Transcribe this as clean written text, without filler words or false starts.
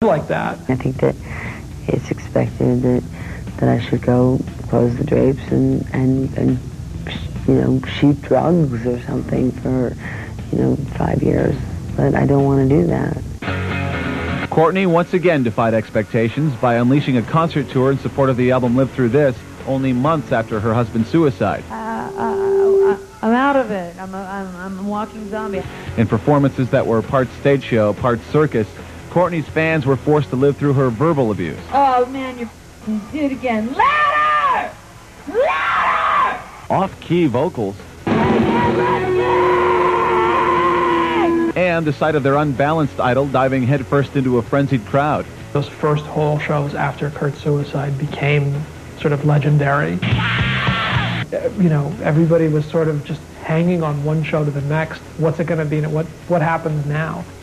like that. I think that it's expected that I should go close the drapes and shoot drugs or something for, 5 years. But I don't want to do that. Courtney once again defied expectations by unleashing a concert tour in support of the album Live Through This, only months after her husband's suicide. I'm out of it. I'm a walking zombie. In performances that were part stage show, part circus, Courtney's fans were forced to live through her verbal abuse. Oh, man, you did it again. Louder! Louder! Off-key vocals. And the sight of their unbalanced idol diving headfirst into a frenzied crowd. Those first whole shows after Kurt's suicide became sort of legendary. Everybody was sort of just hanging on one show to the next. What's it going to be? What happens now?